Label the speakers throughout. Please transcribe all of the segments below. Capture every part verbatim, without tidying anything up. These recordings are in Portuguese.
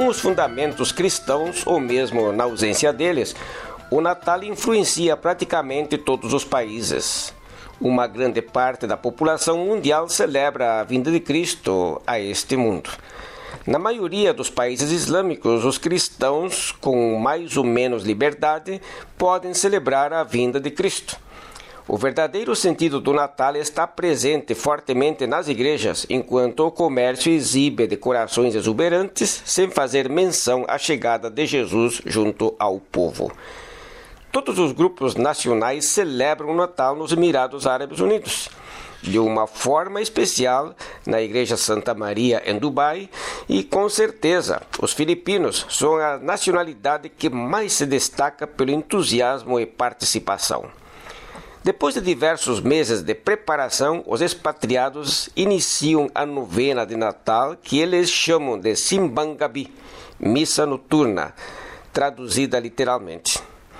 Speaker 1: com os fundamentos cristãos ou mesmo na ausência deles, o Natal influencia praticamente todos os países. Uma grande parte da população mundial celebra a vinda de Cristo a este mundo. Na maioria dos países islâmicos, os cristãos, com mais ou menos liberdade, podem celebrar a vinda de Cristo. O verdadeiro sentido do Natal está presente fortemente nas igrejas, enquanto o comércio exibe decorações exuberantes, sem fazer menção à chegada de Jesus junto ao povo. Todos os grupos nacionais celebram o Natal nos Emirados Árabes Unidos. De uma forma especial, na Igreja Santa Maria, em Dubai, e com certeza, os filipinos são a nacionalidade que mais se destaca pelo entusiasmo e participação. Depois de diversos meses de preparação, os expatriados iniciam a novena de Natal, que eles chamam de Simbang Gabi, missa noturna, traduzida literalmente.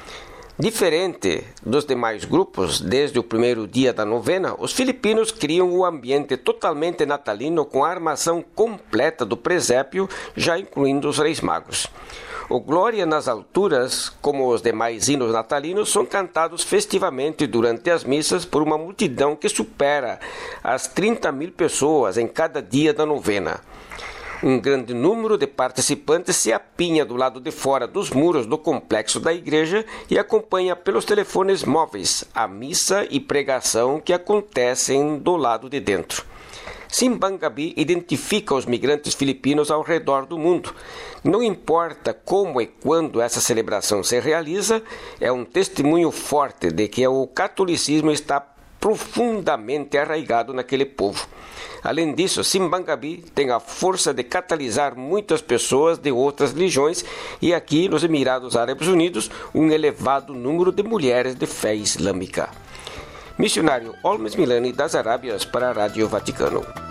Speaker 1: Diferente dos demais grupos, desde o primeiro dia da novena, os filipinos criam um ambiente totalmente natalino com a armação completa do presépio, já incluindo os Reis Magos. O Glória nas Alturas, como os demais hinos natalinos, são cantados festivamente durante as missas por uma multidão que supera as trinta mil pessoas em cada dia da novena. Um grande número de participantes se apinha do lado de fora dos muros do complexo da igreja e acompanha pelos telefones móveis a missa e pregação que acontecem do lado de dentro. Simbang Gabi identifica os migrantes filipinos ao redor do mundo. Não importa como e quando essa celebração se realiza, é um testemunho forte de que o catolicismo está profundamente arraigado naquele povo. Além disso, Simbang Gabi tem a força de catalisar muitas pessoas de outras religiões e aqui nos Emirados Árabes Unidos um elevado número de mulheres de fé islâmica. Missionário Olmes Milani das Arábias para a Rádio Vaticano.